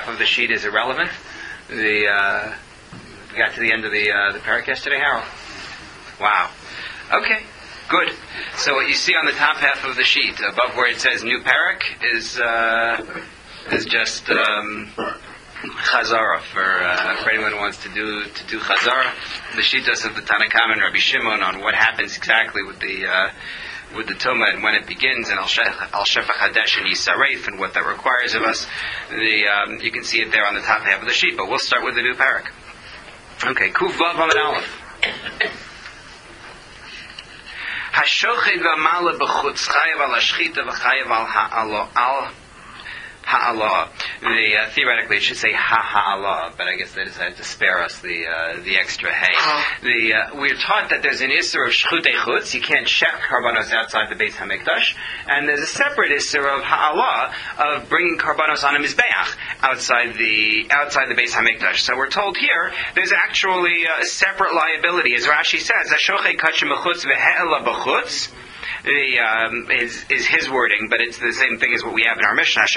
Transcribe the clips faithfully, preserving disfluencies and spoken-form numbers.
half of the sheet is irrelevant. The uh, we got to the end of the uh, the parak yesterday, Harold. Wow. Okay. Good. So what you see on the top half of the sheet, above where it says new parak, is uh, is just um, chazara for, uh, for anyone who wants to do to do chazara. The shittas of the Tanna Kamma and Rabbi Shimon on what happens exactly with the uh, with the Tumah and when it begins, and Al Shefach Hadesh and Yisaref and what that requires of us. The um, you can see it there on the top half of the sheet. But we'll start with the new parak. Okay. Kuf Vav Amud Aleph. Hashochet v'amala b'chutz chayav al hashchita v'chayav al ha'ala. Ha'ala. The, uh, theoretically, it should say ha-ha'ala, but I guess they decided to spare us the uh, the extra hey. The uh, we're taught that there's an isser of shchutei chutz. You can't shech karbanos outside the Beis Hamikdash, and there's a separate isser of ha'ala of bringing karbanos on a mizbeach outside the outside the Beis Hamikdash. So we're told here there's actually a separate liability, as Rashi says, hashochet kachim b'chutz v'he'ela b'chutz. The, um, is, is his wording, but it's the same thing as what we have in our Mishnah.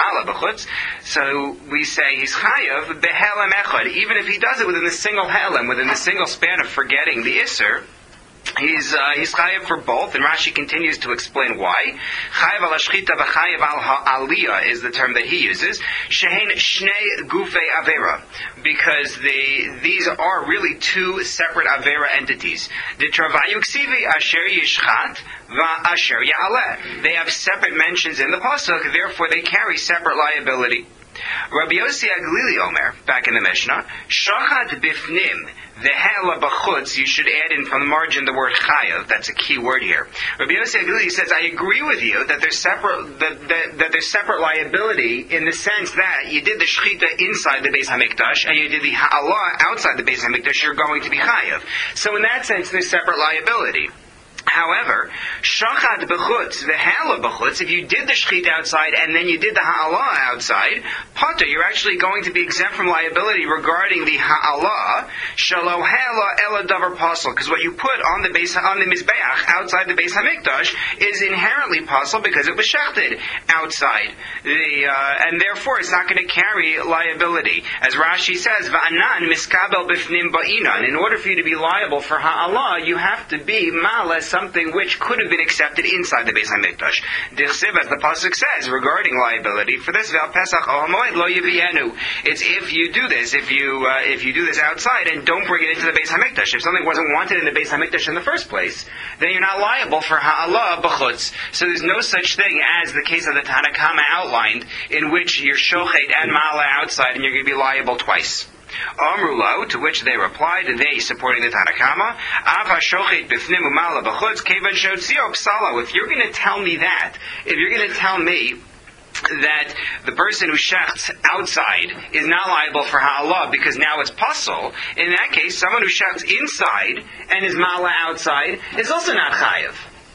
So we say he's chayav behelem echad, even if he does it within the single helem, within the single span of forgetting the isser. He's uh, he's chayav for both, and Rashi continues to explain why. Chayav al hashchita v'chayav al aliyah is the term that he uses. Shehein shnei gufei avera, because the these are really two separate avera entities. The travayu ksivi asher yishchat va'asher ya'aleh. They have separate mentions in the pasuk, therefore they carry separate liability. Rabbi Yossi Aglili Omer, back in the Mishnah, shachat bifnim v'he'ela b'chutz. You should add in from the margin the word chayav. That's a key word here. Rabbi Yossi Aglili says, I agree with you that there's separate that, that, that there's separate liability in the sense that you did the shechita inside the Beis Hamikdash and you did the ha'ala outside the Beis Hamikdash. You're going to be chayav. So in that sense, there's separate liability. However, shachat b'chutz v'he'ela b'chutz, if you did the shechita outside and then you did the ha'ala outside, pater, you're actually going to be exempt from liability regarding the ha'ala, shalo he'ela ela davar pasal, because what you put on the base on the mizbeach outside the Beis Hamikdash is inherently pasal because it was shechted outside the, uh, and therefore it's not going to carry liability. As Rashi says, va'anan miskabel b'fnim ba'inan. In order for you to be liable for ha'ala, you have to be ma'ales something which could have been accepted inside the Beis Hamikdash. Dichsiv, as the pasuk says regarding liability for this, Ve'al Pesach o HaMoed lo yivienu. It's if you do this, if you uh, if you do this outside and don't bring it into the Beis Hamikdash. If something wasn't wanted in the Beis Hamikdash in the first place, then you're not liable for ha'ala b'chutz. So there's no such thing as the case of the Tanna Kamma outlined, in which you're shochet and ma'ala outside, and you're going to be liable twice. Amrulo, to which they replied, they supporting the Tanna Kamma, Av hashochet b'fnim u'mala b'chutz kevan shotzio psalo. If you're going to tell me that, if you're going to tell me that the person who shechts outside is not liable for ha'ala because now it's pasul, in that case, someone who shechts inside and is ma'ala outside is also not chayav.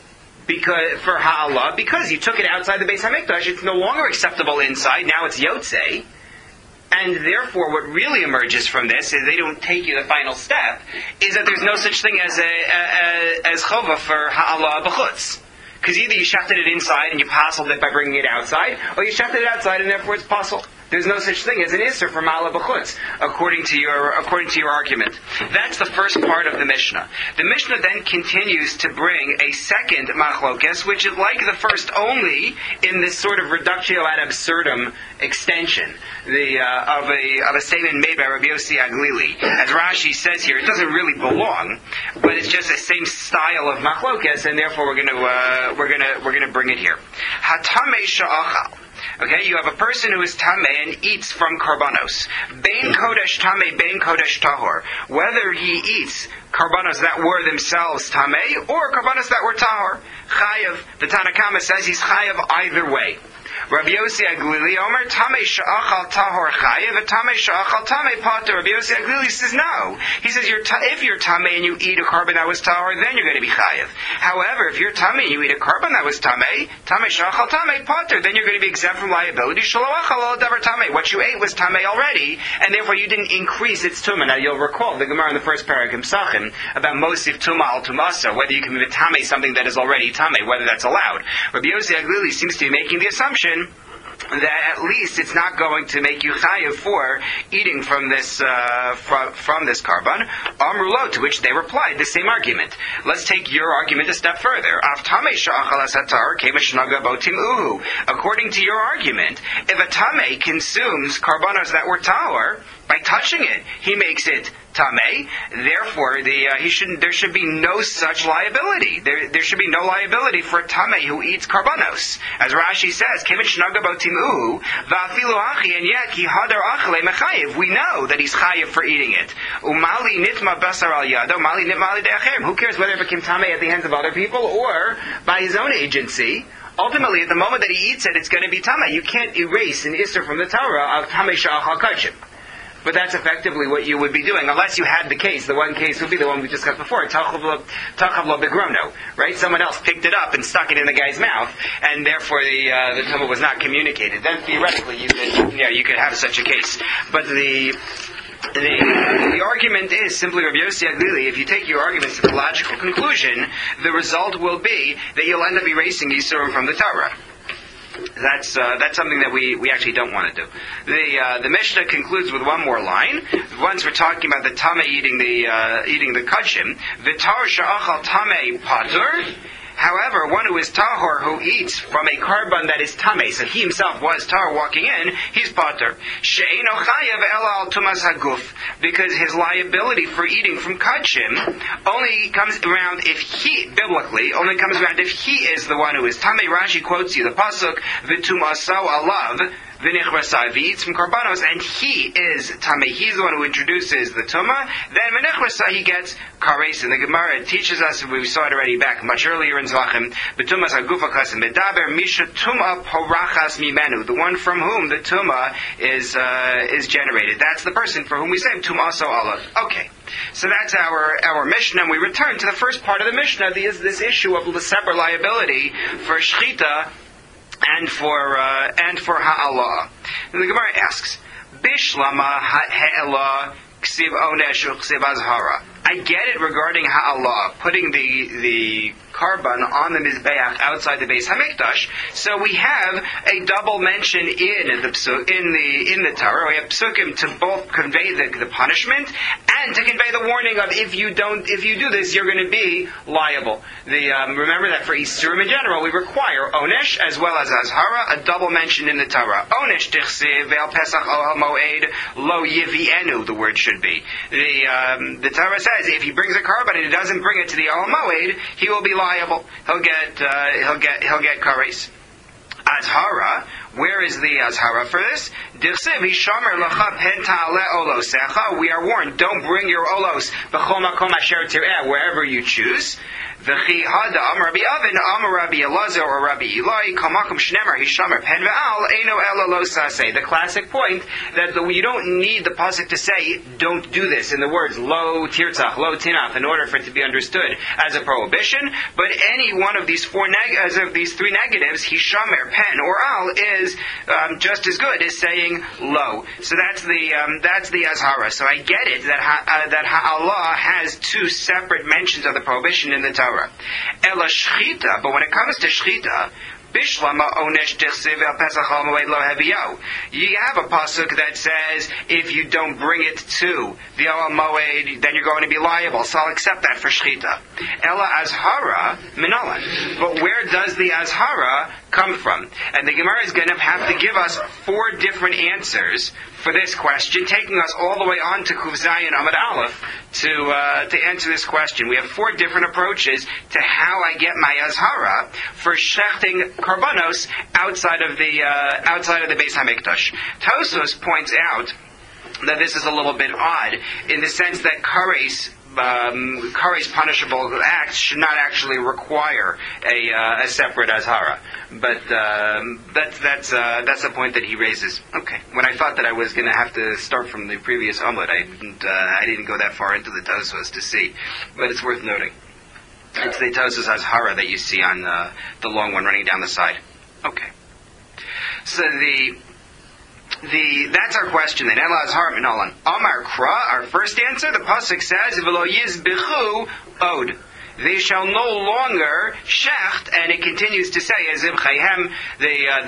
Because for ha'ala, because you took it outside the Beis Hamikdash, it's no longer acceptable inside. Now it's yotzei. And therefore, what really emerges from this is they don't take you the final step, is that there's no such thing as a, a, a as chova for ha'ala b'chutz. Because either you shafted it inside and you pasaled it by bringing it outside, or you shafted it outside and therefore it's pasul. There's no such thing as an isser for ma'ala b'chutz, according to your according to your argument. That's the first part of the Mishnah. The Mishnah then continues to bring a second machlokes, which is like the first only in this sort of reductio ad absurdum extension the, uh, of a of a statement made by Rabbi Yossi Aglili. As Rashi says here, it doesn't really belong, but it's just the same style of machlokes, and therefore we're going to uh, we're going to we're going to bring it here. Hatamei sha'achal. Okay, you have a person who is tameh and eats from karbanos. Bein kodesh tameh, bein kodesh tahor. Whether he eats karbanos that were themselves tameh or karbanos that were tahor, chayav. The Tanna Kamma says he's chayav either way. Rabbi Yossi Aglili Omer, Tamei sha'achal tahor chayev, and Tamei sha'achal tamei pater. Rabbi Yossi Aglili says no. He says you're ta- if you're tamei and you eat a carbon that was tahor, then you're going to be chayev. However, if you're tamei and you eat a carbon that was tamei, Tamei sha'achal tamei pater, then you're going to be exempt from liability. Shelo achal al davar tamei. What you ate was tamei already, and therefore you didn't increase its tumah. Now you'll recall the Gemara in the first parak in Pesachim about mosif tumah al tumasa, whether you can be tamei something that is already tamei, whether that's allowed. Rabbi Yossi Aglili seems to be making the assumption that at least it's not going to make you chayiv for eating from this uh, from, from this karban. Amrulo, to which they replied the same argument. Let's take your argument a step further. According to your argument, if a tameh consumes karbanos that were tahor by touching it, he makes it tameh. Therefore, the uh, he shouldn't. There should be no such liability. There, there should be no liability for a tameh who eats karbanos, as Rashi says. And yet, he hadar achle mechayiv. We know that he's chayiv for eating it. Umali nitma basar al yado, mali nitmali de'achem. Who cares whether it became tameh at the hands of other people or by his own agency? Ultimately, at the moment that he eats it, it's going to be tameh. You can't erase an isser from the Torah of tameh sha'achal kachim. But that's effectively what you would be doing, unless you had the case. The one case would be the one we discussed before, Tachav lo begrono, right? Someone else picked it up and stuck it in the guy's mouth, and therefore the uh, the tumah was not communicated. Then theoretically, you could, yeah, you could have such a case. But the the, the argument is simply, Rabbi Yossi Aglili, if you take your argument to the logical conclusion, the result will be that you'll end up erasing Yisurim from the Torah. That's uh, that's something that we, we actually don't want to do. The uh, the Mishnah concludes with one more line. Once we're talking about the tameh eating the uh, eating the kachim, v'tar sha'achal tameh patur. However, one who is tahor, who eats from a karban that is tameh, so he himself was tahor walking in, he's patur. She'eino chayav ela al tumas haguf, because his liability for eating from kachim only comes around if he, biblically, only comes around if he is the one who is tameh. Rashi quotes you the pasuk, v'tumaso alav, v'nichrasai, he eats from karbanos, and he is tameh. He's the one who introduces the tumah. Then v'nichrasai, he gets kares. In the Gemara, it teaches us, we saw it already back much earlier in Zvachim, b'tumas hagufa kasim medaber misha tumah porachas mimenu, the one from whom the tumah is uh, is generated. That's the person for whom we say tumah so alav. Okay. So that's our, our Mishnah, and we return to the first part of the Mishnah, the, this issue of separate liability for shchita and for uh, and for ha'alah. And the Gemara asks, Bishlama ha'elah ksiv onesh u'ksiv azhara. I get it regarding ha'alah, putting the the karban on the mizbeach outside the Beis Hamikdash. So we have a double mention in the psuk, in the in the Torah. We have psukim to both convey the, the punishment and to convey the warning of if you don't, if you do this, you're going to be liable. The um, remember that for Yisurim in general, we require onesh as well as azhara, a double mention in the Torah. Onesh tichsiv ve'al pesach ohel moed lo yivienu. The word should be the um, the Torah says if he brings a karban and he doesn't bring it to the ohel moed, he will be liable. He'll get uh, he'll get he'll get kares. Azhara. Where is the azhara for this? Dirsiv hishamer lacha pen ta'ale olosecha. We are warned, don't bring your olos b'chol makom asher tireh, wherever you choose. V'chi hada am Rabbi Avin am Rabbi Elazar or Rabbi Eloi kamakom shnemer hishamer pen ve'al eino ela lo saseh. The classic point that the, you don't need the pasuk to say don't do this in the words lo tirtzach, lo tinach, in order for it to be understood as a prohibition. But any one of these four neg- as of these three negatives, hishamer, pen, or al is um, just as good as saying lo. So that's the um, that's the azhara. So I get it that ha, uh, that ha'alah has two separate mentions of the prohibition in the Torah. Ela shchita, but when it comes to shchita, Bishlama onesh tichsiv el pesach al moed lo heviyo. You have a pasuk that says if you don't bring it to the al moed, then you're going to be liable. So I'll accept that for shchita. Ela azhara minalan. But where does the azhara come from? And the Gemara is going to have to give us four different answers for this question, taking us all the way on to Kuv Zayin Amud Aleph to uh, to answer this question. We have four different approaches to how I get my azhara for shechting karbanos outside of the uh, outside of the Beis Hamikdash. Tosfos points out that this is a little bit odd in the sense that kares Um, kares punishable acts should not actually require a, uh, a separate azhara, but um, that's that's uh, that's the point that he raises. Okay, when I thought that I was going to have to start from the previous Amud, I didn't uh, I didn't go that far into the Tosfos to see, but it's worth noting. It's the Tosfos azhara that you see on uh, the long one running down the side. Okay, so the. The, that's our question then. Ela azhar minalan. Amar kra, our first answer, the pasuk says, V'lo yizbichu od. they shall no longer shecht, and it continues to say, as if chayhem, they, uh,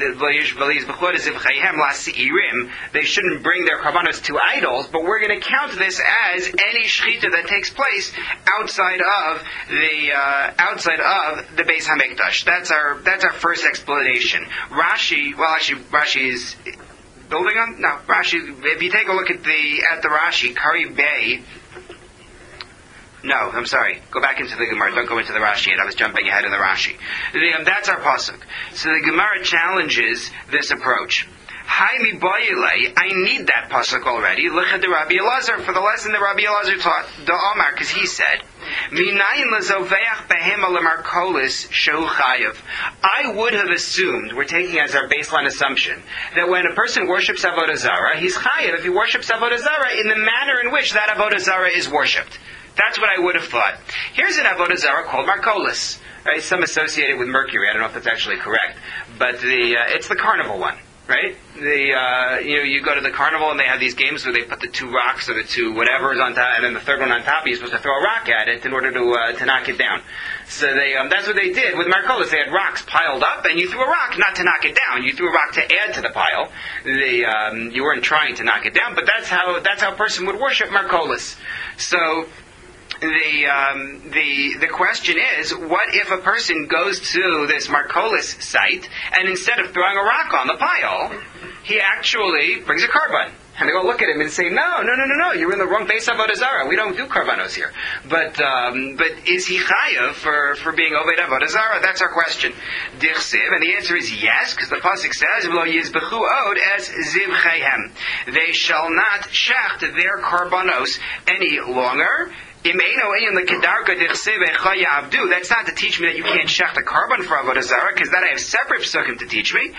they shouldn't bring their karbanos to idols, but we're going to count this as any shechita that takes place outside of the, uh, outside of the Beis HaMikdash. That's our, that's our first explanation. Rashi, well actually, Rashi is building on, no, Rashi, if you take a look at the, at the Rashi, Kari Bay, No, I'm sorry. Go back into the Gemara. Don't go into the Rashi yet. I was jumping ahead of the Rashi. The, um, that's our pasuk. So the Gemara challenges this approach. Haili boyele, I need that pasuk already. Look at the Rabbi Elazar for the lesson that Rabbi Elazar taught. The Omar, because he said, "Minayin lezoveach behema lemarkolis shehu chayav." I would have assumed, we're taking as our baseline assumption, that when a person worships avodah zarah, he's chayav if he worships avodah zarah in the manner in which that avodah zarah is worshipped. That's what I would have thought. Here's an avodah zarah called markolis. Right? Some associated with Mercury. I don't know if that's actually correct, but the uh, it's the carnival one. Right? The uh, you know you go to the carnival and they have these games where they put the two rocks or the two whatever is on top, and then the third one on top. You're supposed to throw a rock at it in order to uh, to knock it down. So they um, that's what they did with Markolis. They had rocks piled up, and you threw a rock not to knock it down. You threw a rock to add to the pile. The um, you weren't trying to knock it down, but that's how that's how a person would worship Markolis. So. The um, the the question is, what if a person goes to this Markolis site and instead of throwing a rock on the pile, he actually brings a carbon? And they go look at him and say, no, no, no, no, no, you're in the wrong base of Avodah Zarah. We don't do karbanos here. But um, but is he chayav for, for being Oved Avodah Zarah? That's our question. Dichsiv, and the answer is yes, because the pasuk says, "V'lo yizbechu od as zivcheihem." They shall not shecht their karbanos any longer. That's not to teach me that you can't shecht a carbon for Avodah Zarah, because that I have separate psukim to teach me.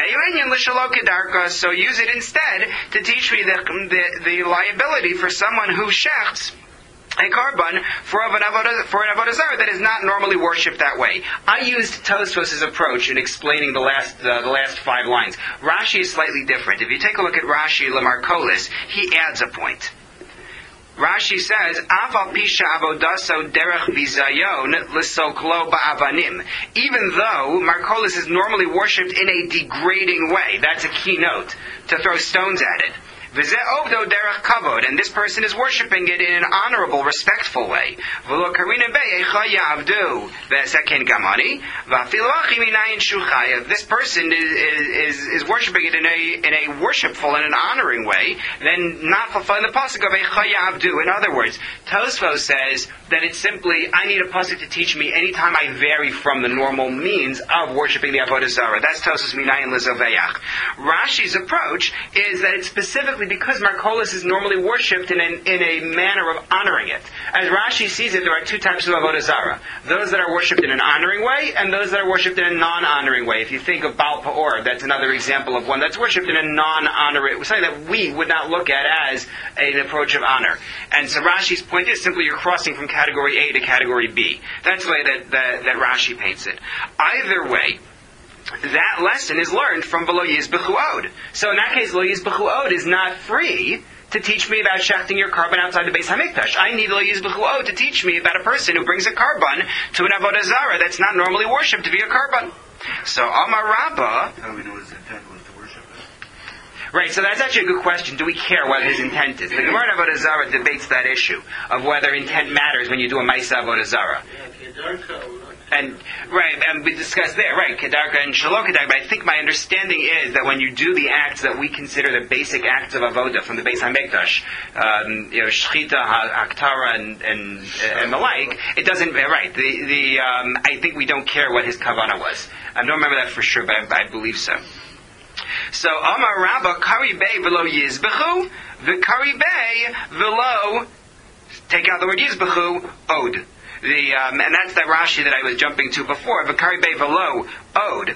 So use it instead to teach me the, the, the liability for someone who shechts a carbon for an avodah, for an avodah zarah that is not normally worshipped that way. I used Tosfos' approach in explaining the last uh, the last five lines. Rashi is slightly different. If you take a look at Rashi Lamarkolis, he adds a point. Rashi says, "Aval pisha avodaso derech bizayon l'soklo ba'avanim." Even though Markolis is normally worshipped in a degrading way, that's a keynote to throw stones at it. V'zeh ovdo derech kavod, and this person is worshipping it in an honorable, respectful way. V'lo karina be'echa yavdu v'seken gamani v'afilu achi minayin shuchayev. This person is, is is worshipping it in a in a worshipful and an honoring way, then not fulfilling the pasuk of echa yavdu. In other words, Tosfos says that it's simply I need a pasuk to teach me anytime I vary from the normal means of worshipping the avodah zarah. That's Tosfos minayin lezoveach. Rashi's approach is that it's specifically because Markolis is normally worshipped in, an, in a manner of honoring it. As Rashi sees it, there are two types of Avodah Zarah. Those that are worshipped in an honoring way, and those that are worshipped in a non-honoring way. If you think of Baal Peor, that's another example of one that's worshipped in a non-honoring, something that we would not look at as an approach of honor. And so Rashi's point is simply you're crossing from category A to category B. That's the way that, that, that Rashi paints it. Either way, that lesson is learned from V'lo Yizbechu Od. So in that case, V'lo Yizbechu Od is not free to teach me about shechting your carbon outside the Beis HaMikdash. I need V'lo Yizbechu Od to teach me about a person who brings a carbon to an Avodah Zarah that's not normally worshipped via carbon. So Amar Rabbah... How do we know his intent was to worship it? Right, so that's actually a good question. Do we care what his intent is? The Gemara in Avodah Zarah debates that issue of whether intent matters when you do a Maisa Avodah Zarah. And right, and we discussed there, right, Kedarka and Shalom Kedarka, but I think my understanding is that when you do the acts that we consider the basic acts of Avodah from the Beis HaMikdash, um, you know, Shechita, Haktara, and, and, and the like, it doesn't, right, the, the, um, I think we don't care what his kavanah was. I don't remember that for sure, but I, I believe so. So, Amar Rabba, Kari Bey v'lo Yizbechu, v'Kari Bey v'lo, take out the word Yizbechu, Od. The, um, and that's that Rashi that I was jumping to before. V'kari Bey v'lo Ode.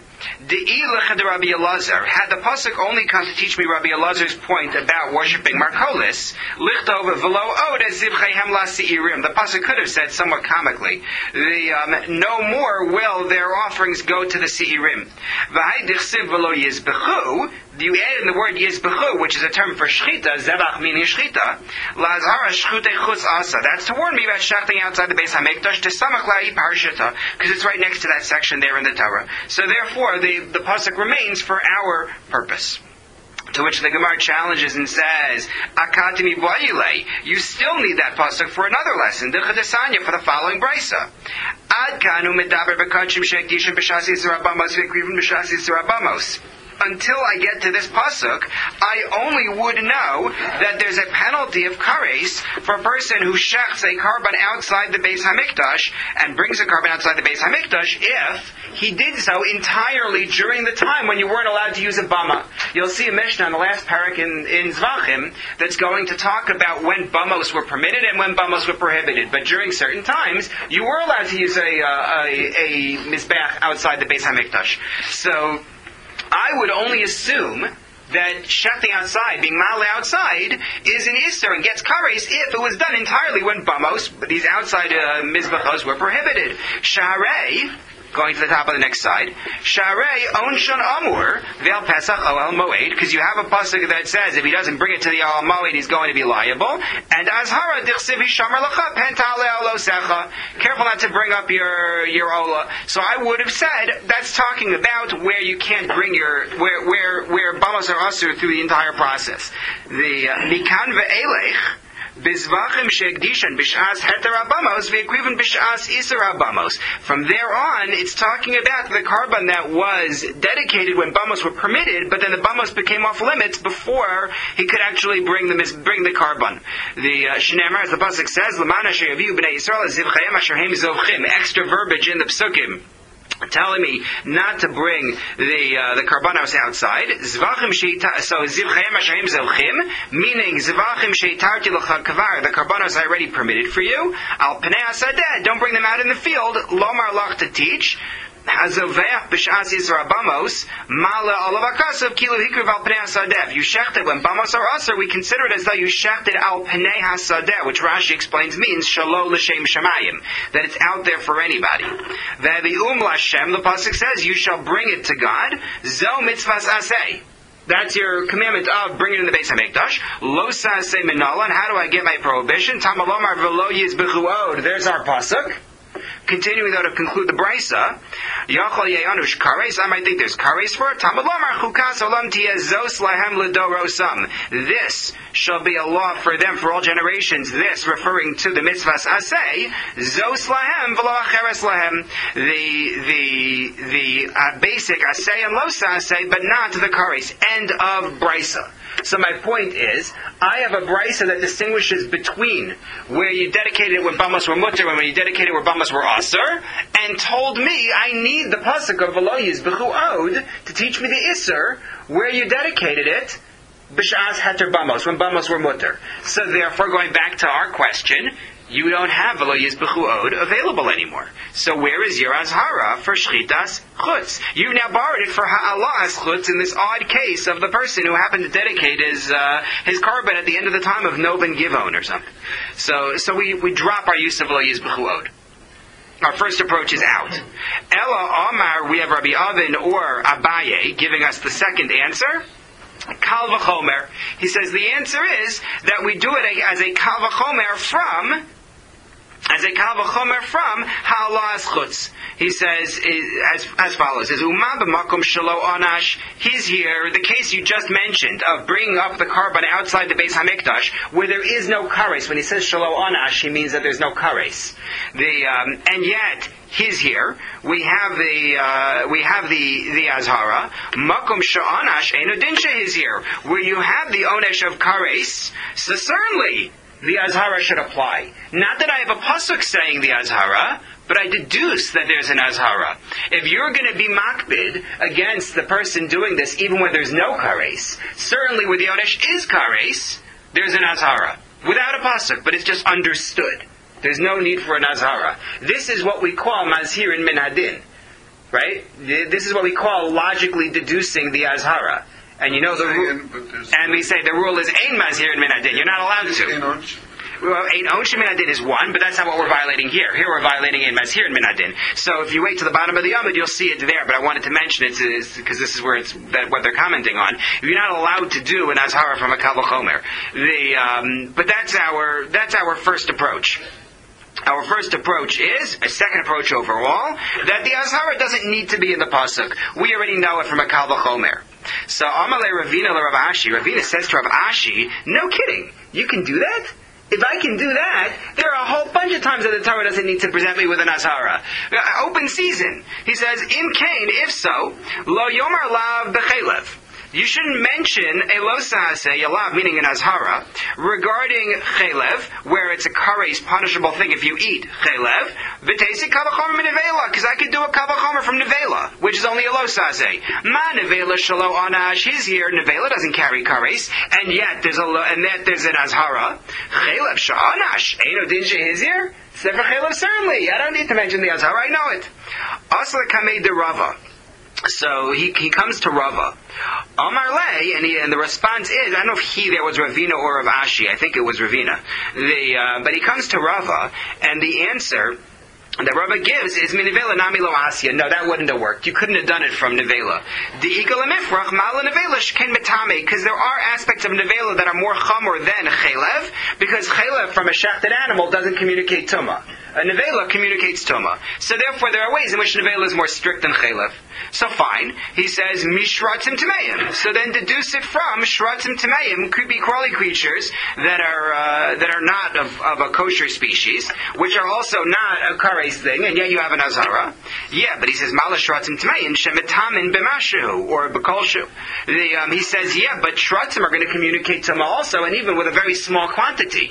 Rabbi Elazar. Had the pasuk only come to teach me Rabbi Elazar's point about worshiping Markolis, lichtov v'lo ode zivcheihem lasi'irim. The pasuk could have said somewhat comically, the um, no more will their offerings go to the Seirim. V'hai dichsiv v'lo yizbechu. You add in the word yizbechu, which is a term for shchita, zebach meaning shchita. Lazara shchute chutz asa. That's to warn me about shechting outside the Beis Hamikdash to samach la'i parshata, because it's right next to that section there in the Torah. So therefore, the the pasuk remains for our purpose. To which the Gemara challenges and says, Akatimi Boyile, you still need that pasuk for another lesson, Dechadesanya, for the following brisa. Ad kanu medaber bekachim shekdishim b'shas Yisra Bamos v'krivim b'shas Yisra Bamos. Until I get to this pasuk, I only would know that there's a penalty of kares for a person who shechts a carbon outside the Beis Hamikdash and brings a carbon outside the Beis Hamikdash if he did so entirely during the time when you weren't allowed to use a bama. You'll see a Mishnah in the last parak in, in Zvachim that's going to talk about when bamos were permitted and when bamos were prohibited. But during certain times, you were allowed to use a, uh, a, a mizbeach outside the Beis Hamikdash. So I would only assume that shechting outside, being male outside, is an Isser and gets kares if it was done entirely when bamos, these outside uh, mizbachos, were prohibited. Sharei, going to the top of the next side, Sharei onshon amur ve'al pesach oel moed, because you have a pasuk that says if he doesn't bring it to the oel moed, he's going to be liable. And azhara dichsiv hishamar lacha pentale olosecha. Careful not to bring up your your ola. So I would have said that's talking about where you can't bring your where where where bamos are usher through the entire process. The mikan ve'elech. Bizvachim she'ekdishan b'shas heter habamos ve'ekriven b'shas iser habamos. From there on, it's talking about the carbon that was dedicated when bamos were permitted, but then the bamos became off limits before he could actually bring the bring the carbon. The uh, Shneimar, as the pasuk says, "L'mana she'yaviu b'nei Yisrael zivchayim asher heim zovchim." Extra verbiage in the psukim, telling me not to bring the uh, the karbanos outside. Zvachim sheita, so zivchayim asherim zevchim, meaning zvachim sheitarti l'cha kavar, the karbanos I already permitted for you. Al pnei hasadeh, don't bring them out in the field. Lomar lach to teach. Hazoveach b'shas Yisra Bamos, mala olav akasav kilu hikriv al pnei hasadeh. You shechted when bamos are aser, we consider it as though you shechted al pnei hasadeh, which Rashi explains means shalo l'shem shamayim, that it's out there for anybody. Ve'vi'um l'Hashem, the pasuk says, you shall bring it to God. Zo mitzvahs aseh. That's your commandment of bring it in the Beis Hamikdash. Lo saseh minala, and how do I get my prohibition? Tamalomar v'lo yizbechu od. There's our pasuk. Continuing though to conclude the brisa, Yachol Yeanush Kares, I might think there's Kares for it. Tamalomar Chukas Olam Tiezos Lahem Ledorosam. This shall be a law for them for all generations. This referring to the mitzvahs aseh, Zos Lahem V'lo Acheres Lahem. The the the uh, basic aseh and losa aseh, but not the Kares. End of brisa. So my point is, I have a brisa that distinguishes between where you dedicated it when bamos were mutter and when you dedicated it where bamos were aser, and told me I need the pasuk of v'lo yizbechu od to teach me the iser where you dedicated it b'shas heter bamos, when bamos were mutter. So therefore, going back to our question, you don't have v'lo yizbechu od available anymore. So where is your azhara for shchitas chutz? You've now borrowed it for ha'alas chutz in this odd case of the person who happened to dedicate his uh, his carbon at the end of the time of Noben Givon or something. So so we, we drop our use of v'lo yizbechu od. Our first approach is out. Ella Amar, we have Rabbi Avin or Abaye giving us the second answer. Kal v'chomer. He says the answer is that we do it as a kal v'chomer from as a kal v'chomer from ha'alas chutz. He says as as follows: "Is umah b'makom shelo anash." He's here. The case you just mentioned of bringing up the carbon outside the Beis Hamikdash, where there is no kares. When he says shelo anash, he means that there's no kares. The um, and yet he's here. We have the uh, we have the the azhara makom sha'anash eno dinsha is here, where you have the onesh of kares. So certainly the azhara should apply. Not that I have a pasuk saying the azhara, but I deduce that there's an azhara. If you're going to be makbid against the person doing this, even when there's no kares, certainly where the onesh is kares, there's an azhara. Without a pasuk, but it's just understood. There's no need for an azhara. This is what we call mazhir in min hadin. right? This is what we call logically deducing the azhara. And you know the rule, and we say the rule is ein mazhir in min hadin. You're not allowed to. Well, ein onshe min hadin is one, but that's not what we're violating here. Here we're violating ein mazhir in min hadin. So if you wait to the bottom of the Yamud, you'll see it there. But I wanted to mention it because this is where it's that, what they're commenting on. You're not allowed to do an azhara from a kal v'chomer. The um, but that's our that's our first approach. Our first approach is, a second approach overall, that the azhara doesn't need to be in the pasuk. We already know it from a kal v'chomer. So Amalei Ravina le Rav Ashi. Ravina says to Rav Ashi, no kidding, you can do that? If I can do that, there are a whole bunch of times that the Torah doesn't need to present me with an azhara. Uh, open season. He says, in Cain, if so, lo yomar lav b'chelev. You shouldn't mention a losahase yalav, meaning an azhara, regarding chelev, where it's a kares, punishable thing if you eat chelev, v'teisi kavachomer min nevela, because I could do a kavachomer from nevela, which is only a losahase. Ma nevela shalo anash, his here, nevela doesn't carry kares, and yet there's a lo, and yet there's an azhara. Chelev sha'anash, eino dinja his here? Sefer chelev, certainly. I don't need to mention the azhara, I know it. Asla kamei de Rava. So he he comes to Rava. Amar Le, and, he, and the response is, I don't know if he there was Ravina or Rav Ashi. I think it was Ravina. The, uh, but he comes to Rava, and the answer that Rava gives is Minivela Nami Lo Asya. No, that wouldn't have worked. You couldn't have done it from Nevela. The Ikal Mifrach Mala Nevela Shken Metame, because there are aspects of Nevela that are more chamor than Chelev, because Chelev from a shechted animal doesn't communicate Tumah. A Nevela communicates Tumah. So therefore there are ways in which Nevela is more strict than Chelev. So fine, he says Mishratzim Tameim. So then deduce it from Shratzim Tameim, could be crawly creatures that are uh, that are not of, of a kosher species, which are also not a kares thing, and yet you have an azhara. Yeah, but he says Mala Shratzim Tameim Shemetamin B'mashu or B'kolshu. The um, he says yeah, but Shratzim are going to communicate Tumah also, and even with a very small quantity.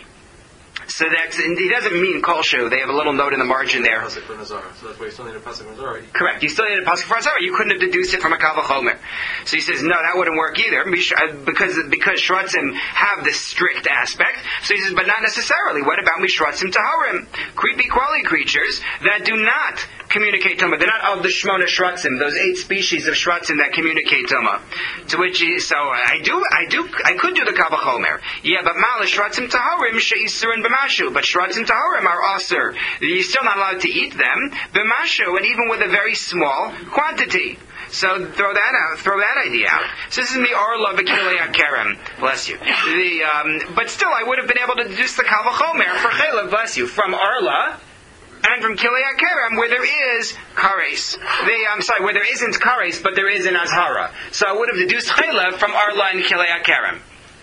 So that's, and he doesn't mean kolshu. They have a little note in the margin there. So that's why you still need a pasuk for Nazara. Correct. You still need a pasuk for Nazara. You couldn't have deduced it from a kal v'chomer. So he says, no, that wouldn't work either, because because shratzim have this strict aspect. So he says, but not necessarily. What about mishratzim taharim? Creepy crawly creatures that do not communicate Tumah. They're not of the Shmona Shratzim, those eight species of Shratzim that communicate Tumah. To which, he, so I do, I do, I could do the Kal v'chomer. Yeah, but Mal Shratzim Taharim she'isurin b'mashu. But Shratzim Taharim are aser. You're still not allowed to eat them b'mashu, and even with a very small quantity. So throw that out, throw that idea out. So this is the Arla V'Kilei Kerem. Bless you. The, um, but still, I would have been able to deduce the Kal v'chomer for Chelev. Bless you, from Arla. And from Kilei HaKerem, where there is kares. The, I'm sorry, where there isn't kares, but there is an azhara. So I would have deduced chaylev from Arla and Kilei HaKerem.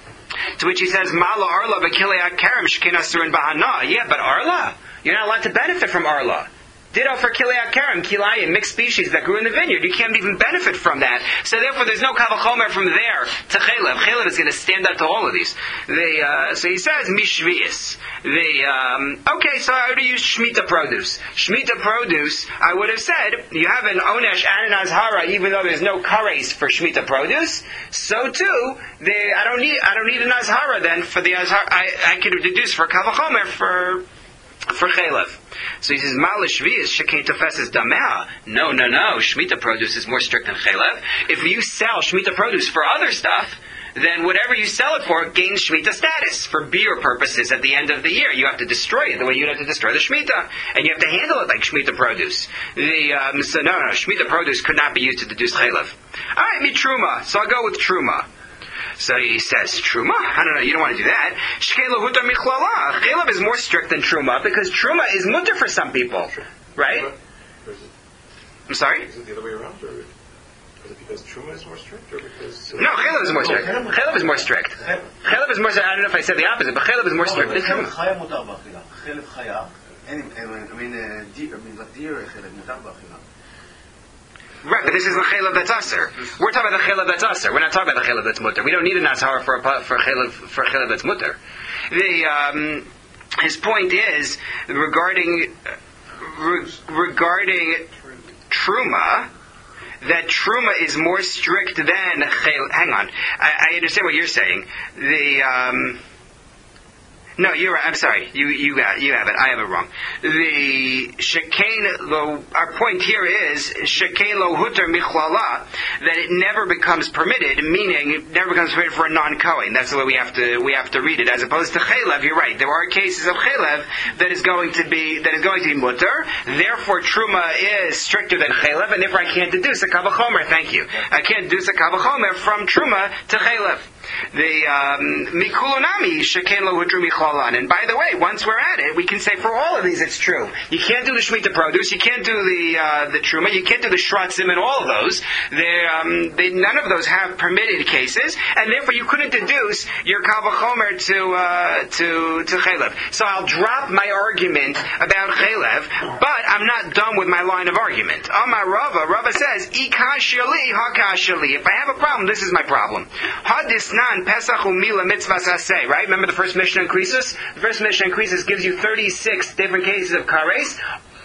To which he says, Mala Arla v'Kilei HaKerem shkin asurin b'hana. Yeah, but Arla, you're not allowed to benefit from Arla. Ditto for Kilei HaKerem, Kilayim, mixed species that grew in the vineyard. You can't even benefit from that. So therefore there's no Kal v'chomer from there to Chelev. Chelev is going to stand up to all of these. The, uh, so he says, Mishvius. The, um, okay, so I would have used Shemitah produce. Shemitah produce, I would have said, you have an Onesh and an Azhara, even though there's no Kares for Shemitah produce. So too, the, I don't need, I don't need an Azhara then for the Azhara. I, I could have deduced for Kal v'chomer for, for Chelev. So he says, Mala Shvius Shekei Tofeses Damea. No, no, no. Shemitah produce is more strict than Chelev. If you sell Shemitah produce for other stuff, then whatever you sell it for gains Shemitah status. For beer purposes at the end of the year, you have to destroy it the way you'd have to destroy the Shemitah. And you have to handle it like Shemitah produce. The, um, so no, no, Shemitah produce could not be used to deduce Chelev. Alright, me Truma. So I'll go with Truma. So he says, Truma? I don't know, you don't want to do that. Chelev is more strict than Truma because Truma is mutter for some people. Right? I'm sorry? Is it the other way around? Or is it because Truma is more strict? Or because... No, Chelev is more strict. Chelev is more strict. Chelev is more strict. I don't know if I said the opposite, but Chelev is more strict than Truma. I mean, like deer, Chelev mutar b'achila. Right, but this is the chelev that's aser. We're talking about the chelev that's aser. We're not talking about the chelev that's mutter. We don't need an azhar for a, for chelev for chelev that's mutter. The um, his point is regarding re, regarding truma, that truma is more strict than chelev. Hang on, I, I understand what you're saying. The um, No, you're right. I'm sorry. You you got you have it. I have it wrong. The shekain lo. Our point here is shekain lo huter michlala, that it never becomes permitted, meaning it never becomes permitted for a non-kohen. That's the way we have to we have to read it. As opposed to chaylev, you're right. There are cases of chaylev that is going to be that is going to be mutter. Therefore, truma is stricter than chaylev, and therefore I can't deduce a kavachomer. Thank you. I can't deduce a kavachomer from truma to chaylev. The mikulonami shekain lo huter michlala. And by the way, once we're at it, we can say for all of these it's true. You can't do the Shemitah produce, you can't do the uh, the Truma, you can't do the Shratzim, and all of those. Um, they, none of those have permitted cases, and therefore you couldn't deduce your Kal V'chomer to uh, to to Chaylev. So I'll drop my argument about Chaylev, but I'm not done with my line of argument. Amar Rava, Rava says, Ikashili, Hakashili. If I have a problem, this is my problem. Hadisnan Pesach Umila Mitzvah Saseh, right? Remember the first Mishnah in Krisus? The first Mishnah in Krisus gives you thirty-six different cases of kares.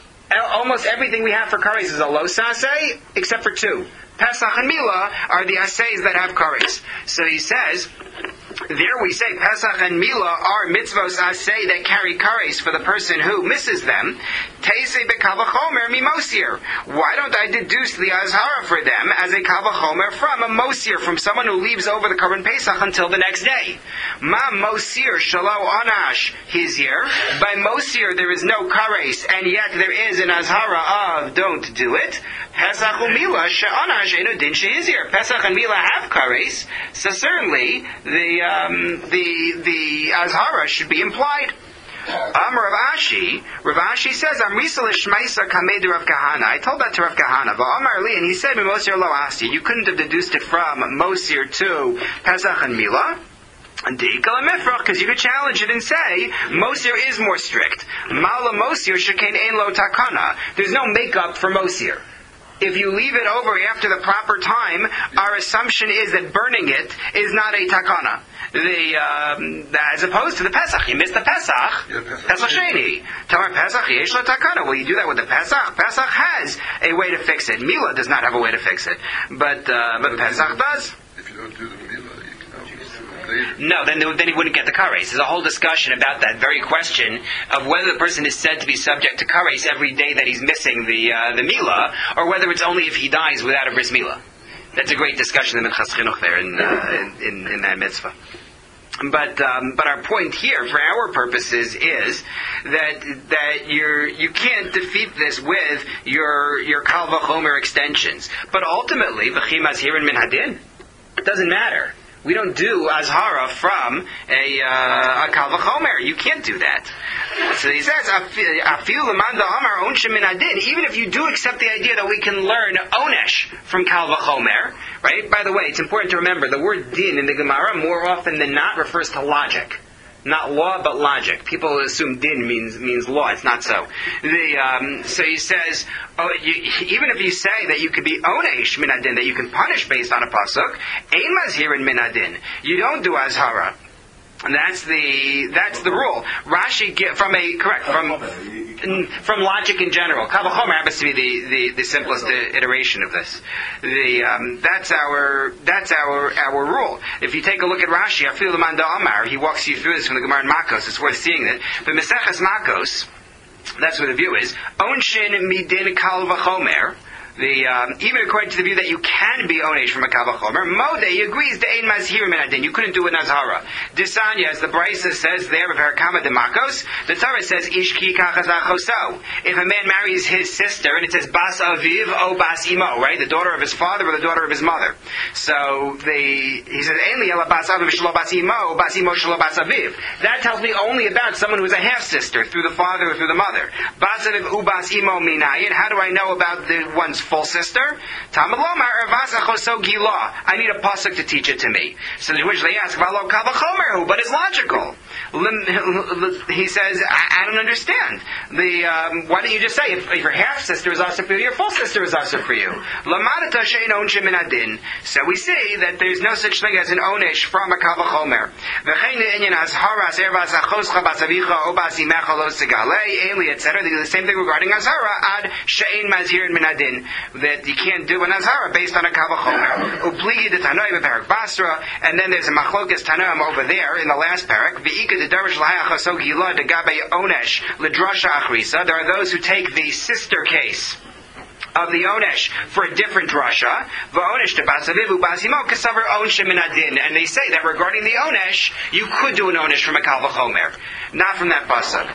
Almost everything we have for kares is a lo saseh, except for two. Pesach and Mila are the assays that have kares. So he says, there we say Pesach and Mila are mitzvos asay that carry kares for the person who misses them. Teisei bekavachomer mimosir. Why don't I deduce the azhara for them as a kavachomer from a mosir, from someone who leaves over the Korban Pesach until the next day? Ma mosir shalo anash hizir. By mosir there is no kares, and yet there is an azhara of don't do it. Pesach umila she'anash eno din shehizir. Pesach and Mila have kares, so certainly the um, the the azhara should be implied. Amar Rav Ashi, Rav Ashi says, Amrisa l'shmaisa kamed Rav Kahana. I told that to Rav Kahana. V'amar li, and he said, Mosir lo asti. You couldn't have deduced it from Mosir to Pesach and Mila. Because you could challenge it and say, Mosir is more strict. Mala Mosir shekain ein lo takana. There's no makeup for Mosir. If you leave it over after the proper time, our assumption is that burning it is not a takana. The, um, as opposed to the Pesach. You missed the Pesach. Yeah, Pesach. Pesach Sheni. Tamar Pesach, yesh lo takana. Well, you do that with the Pesach. Pesach has a way to fix it. Mila does not have a way to fix it. But, uh, but Pesach does. If you don't do the Mila, you can always do it later. No, then, then he wouldn't get the kares. There's a whole discussion about that very question of whether the person is said to be subject to kares every day that he's missing the uh, the Mila, or whether it's only if he dies without a bris Mila. That's a great discussion in the Minchas Chinuch there in, uh, in, in, in that mitzvah. But um, but our point here, for our purposes, is that that you're you can't defeat this with your your Kal V'chomer extensions. But ultimately, v'chi mazhirin min hadin, it doesn't matter. We don't do azhara from a, uh, a Kal V'chomer. You can't do that. So he says, Afil l'man da'amar onshim min adin. Even if you do accept the idea that we can learn onesh from Kal V'chomer, right? By the way, it's important to remember the word din in the Gemara more often than not refers to logic. Not law, but logic. People assume din means means law. It's not so. The, um, so he says, oh, you, even if you say that you could be onesh min adin, that you can punish based on a pasuk, ein mazhirin min adin. You don't do azhara. And that's the that's the rule. Rashi get from a correct from from logic in general. Kal V'chomer happens to be the, the, the simplest iteration of this. The um, that's our that's our our rule. If you take a look at Rashi, Afil l'man da'amar, he walks you through this from the Gemara in Makos. It's worth seeing it. But Maseches Makos, that's where the view is. Onshin midin Kal V'chomer. The, um, even according to the view that you can be onesh from a Kal V'chomer, Modeh agrees to ein mazhir min adin. You couldn't do an azhara. Disanya, as the Brisa says there, Verakama de Makos, the Torah says ish ki kachas achoso. If a man marries his sister, and it says bas aviv o bas imo, right, the daughter of his father or the daughter of his mother. So the he says ein li ela bas aviv shelo bas imo, bas imo shelo bas aviv. That tells me only about someone who is a half sister through the father or through the mother. Bas aviv u bas imo minayin. How do I know about the one's full sister? Talmud Lomar Ervas Achoso Gila. I need a pasuk to teach it to me. So which they ask, Valo Kal V'chomer, but it's logical. He says, I, I don't understand. The um, why don't you just say if, if your half sister is also for you, your full sister is also for you? Lamadata shein onshim min adin. So we see that there's no such thing as an onesh from a Kal V'chomer. V'chein inyan azharas ervas achoscha basavicha o basimecha lo segale eli et cetera. They do the same thing regarding azhara ad shein mazhirin min adin, that you can't do an azhara based on a Kal V'chomer. Upligi de Tanoim in Parak Basra, and then there's a machlokas Tanoim over there in the last parak. There are those who take the sister case of the onesh for a different drasha, and they say that regarding the onesh, you could do an onesh from a kal v'chomer, not from that pasuk.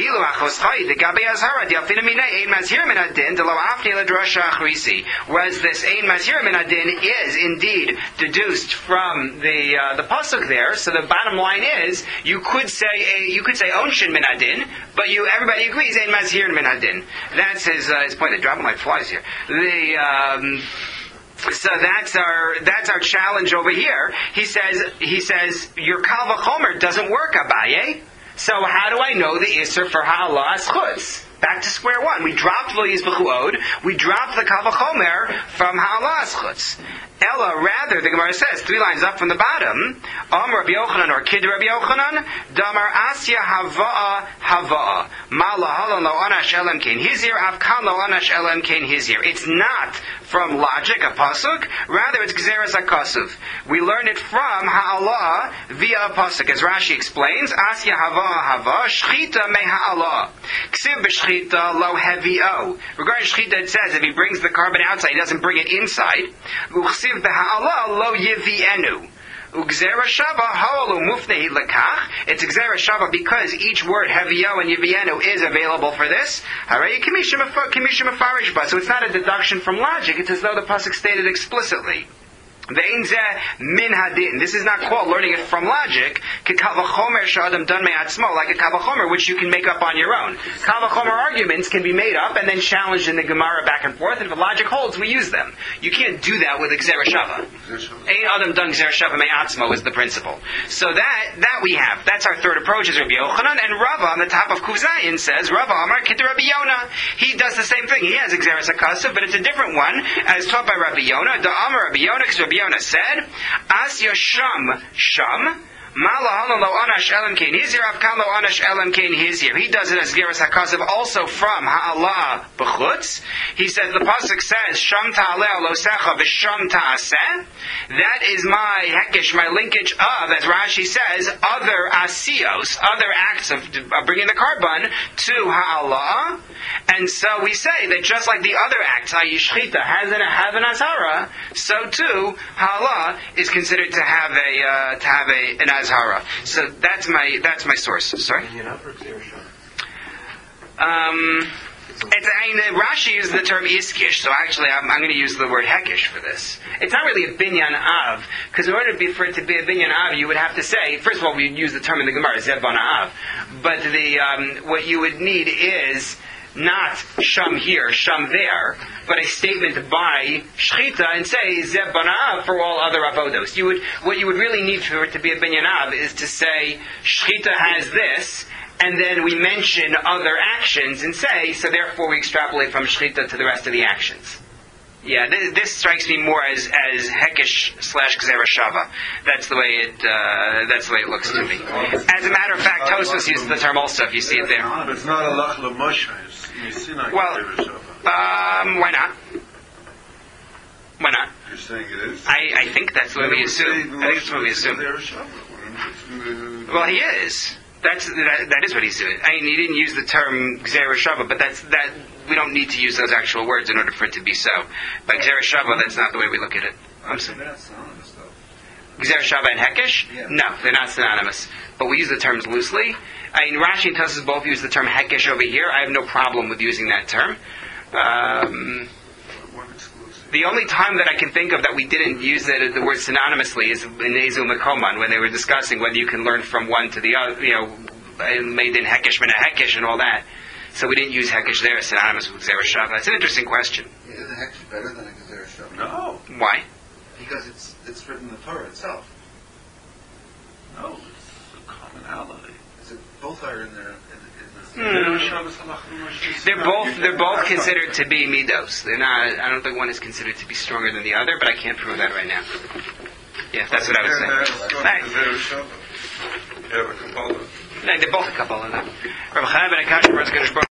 Whereas this ein mazhir min adin is indeed deduced from the uh, the pasuk there. So the bottom line is, you could say a, you could say onshin min adin, but you everybody agrees ein mazhir min adin. That's his uh, his point. They're dropping like flies here. The um, so that's our that's our challenge over here. He says he says your kal v'chomer doesn't work, Abaye. So how do I know the isser for ha'ala chutz? Back to square one. We dropped v'yiz b'chuod. We dropped the kal v'chomer from ha'ala chutz. Ella, rather, the Gemara says, three lines up from the bottom, Am Rabbi Yochanan or Kid Rabbi Yochanan, Damar Asya Hava'a Hava'a, Ma lahalan lo anash elem kein hizir, Avkan lo anash elem kein hizir. It's not from logic, a pasuk, rather it's Gzeres HaKasuv. We learn it from Ha'ala via a pasuk. As Rashi explains, Asya Hava'a Hava'a, Shchita me Ha'ala. Ksiv b'shchita lo hevi'o. Regarding Shchita, it says, if he brings the carbon outside, he doesn't bring it inside. Lo yivienu. Ugzera shava haolu mufnehi lekach. It's gzera shava because each word hevio and yivienu is available for this. Haray kimisha mafarish ba. So it's not a deduction from logic. It's as though the pasuk stated explicitly. This is not called learning it from logic, like a kavachomer, which you can make up on your own. Kavachomer arguments can be made up and then challenged in the Gemara back and forth, and if the logic holds, we use them. You can't do that with a Gzera Shava. Ein Adam done Gzera Shava me'atzmo is the principle. So that that we have. That's our third approach, is Rabbi Yochanan, and Rava on the top of Kuzayin says, Rava Amar Kit Rabbi Yonah. He does the same thing. He has a Gzera Sakasa, but it's a different one, as taught by Rabbi Yonah. Da Amar Rabbi Yonah, because Rabbi Yonah said, Asya Sham Sham Mala lo anash elam kein hizir avkan lo anash elam kein hizir. He does it as Geras HaKasav also from Ha'ala b'chutz. He says the pasuk says Sham ta'aleh lo secha v'sham ta'aseh. That is my hekesh, my linkage of, as Rashi says, other asiyos, other acts of, of bringing the carbon to Ha'ala. And so we say that just like the other acts, Ayishchita has an have an azhara, so too Ha'ala is considered to have a uh, to have a an azhara. So that's my that's my source. Sorry. Um, it's, I mean, Rashi uses the term iskish, so actually I'm, I'm going to use the word hekish for this. It's not really a binyan av, because in order to be, for it to be a binyan av, you would have to say, first of all, we use the term in the Gemara, zeb bana av, but the um, what you would need is not sham here, sham there, but a statement by shchita and say zeb banav for all other avodos. You would, what you would really need for it to be a binyan av is to say shchita has this, and then we mention other actions and say, so therefore we extrapolate from shchita to the rest of the actions. Yeah, this, this strikes me more as as hekish slash gzera shava. That's the way it uh, that's the way it looks to me. As a matter of fact, Tosfos uses the term also. If you see it there. But it's not a lach l'moshe. Well, um, why not? Why not? You're saying it is? I, I think that's what we assume. I think that's what we assume. Well, he is. That's that, that is what he's doing. I mean, he didn't use the term Gzera Shava, but that's that. We don't need to use those actual words in order for it to be so. By Gzera Shava, that's not the way we look at it. I'm sorry. Gzera Shava and Hekesh? Yeah. No, they're not synonymous. But we use the terms loosely. I mean, Rashi and Tosfos both use the term Hekesh over here. I have no problem with using that term. Um, the only time that I can think of that we didn't use the, the word synonymously is in Ezu Mekoman, when they were discussing whether you can learn from one to the other, you know, made in Hekesh, Mina Hekesh, and all that. So we didn't use Hekesh there synonymous with Gzera Shava. It's an interesting question. Is the Hekesh better than a Gzera Shava? No. Why? Because it's it's written in the Torah itself. No, it's a commonality. Is it, both are in there. In, Hmm. They're both they're both considered to be midos. They're not. I don't think one is considered to be stronger than the other, but I can't prove that right now. Yeah, that's what I was saying. Right. You have a Kabbalah. No, they're both a Kabbalah.